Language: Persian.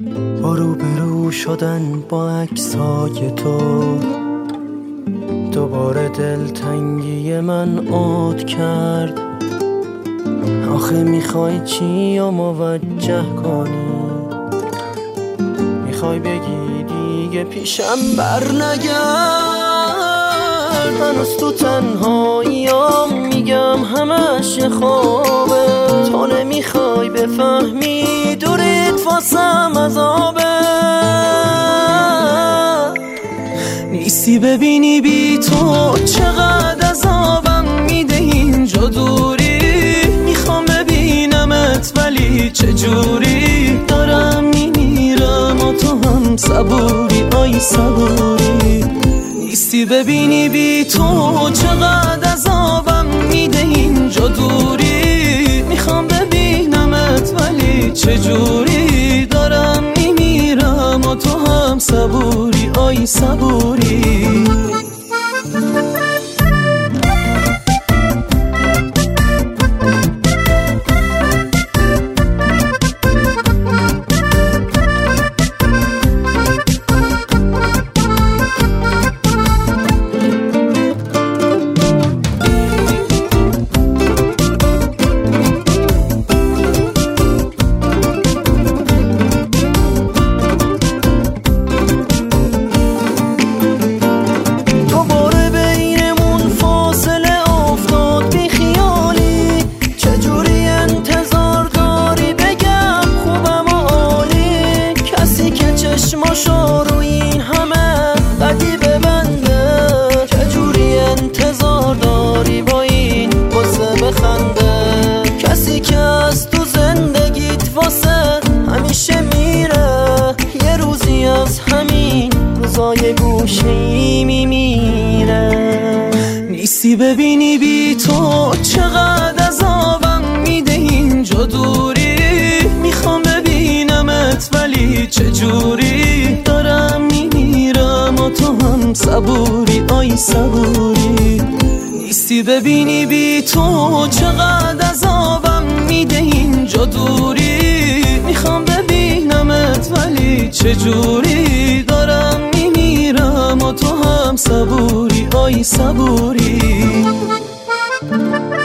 با روبرو شدن با عکسای تو دوباره دلتنگی من عاد کرد. آخه میخوای چی یا موجه کنی؟ میخوای بگی دیگه پیشم بر نگرد؟ هنوز تو تنهاییام میگم همش یه خوابه. تو نمیخوای بفهمی دوریت واسم عذابه. نیستی ببینی بی تو چقدر عذابم میده اینجا دوری. میخوام ببینمت ولی چجوری دارم میمیرم و تو هم صبوری. آی صبوری نیستی ببینی بی تو چقدر عذابم میده اینجا دوری. میخوام ببینمت ولی چجوری دارم میمیرم و تو هم صبوری. آی صبوری چشماشو روی این همه بدی ببنده. چجوری انتظار داری با این قصه بخنده؟ کسی که از تو زندگیت واسه همیشه میره یه روزی از همین روزای گوشه‌ای میمیره. نیستی ببینی بی تو چقدر عذابم میده اینجا دوری. میخوام ببینمت ولی چجوری دارم میمیرم و تو هم صبوری. آی صبوری نیستی ببینی بی تو چقدر عذابم میده اینجا دوری. میخوام ببینمت ولی چجوری دارم میمیرم و تو هم صبوری. آی صبوری